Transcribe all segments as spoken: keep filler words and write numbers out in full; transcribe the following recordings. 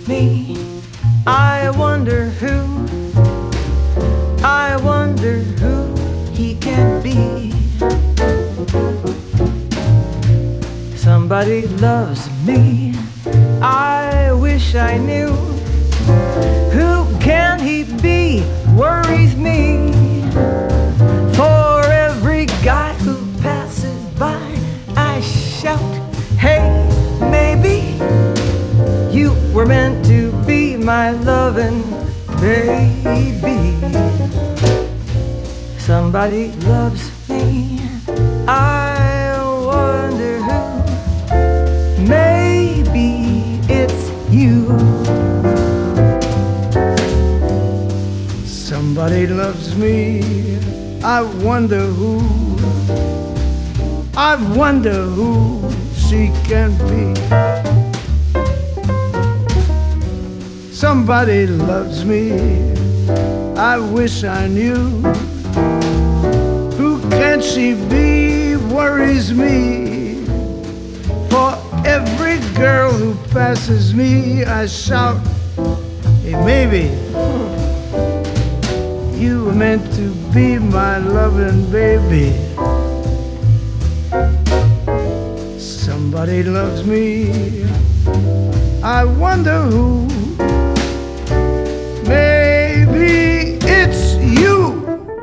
me. I wonder who, I wonder who he can be. Somebody loves me, I wish I knew. Who can he be? Worries me. For every guy who passes by, I shout, hey, maybe you were meant to be my loving baby. Somebody loves me, I wonder who. Maybe it's you. Somebody loves me, I wonder who. I wonder who she can be. Somebody loves me, I wish I knew. Who can she be? Worries me. For every girl who passes me, I shout, hey, maybe you were meant to be my loving baby. Somebody loves me, I wonder who. Maybe it's you.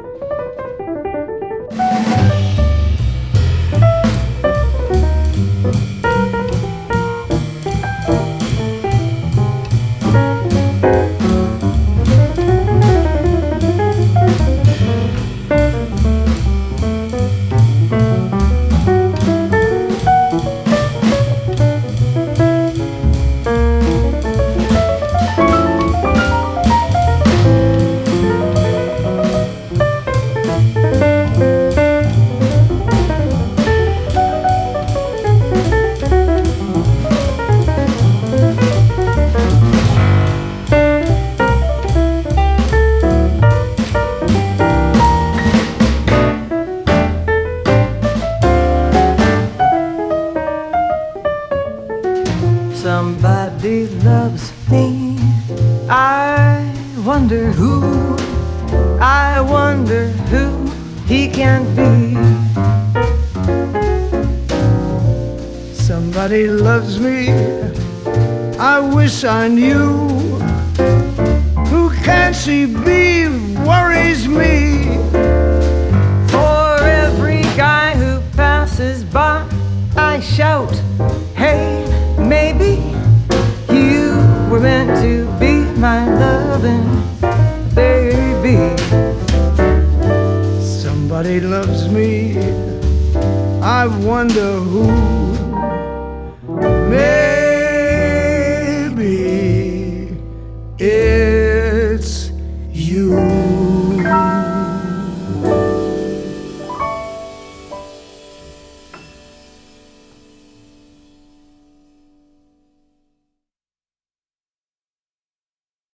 Somebody loves me, I wonder who, I wonder who he can be. Somebody loves me, I wish I knew. Who can she be? Worries me. For every guy who passes by, I shout, hey, maybe you were meant to be my loving baby. Somebody loves me, I wonder who.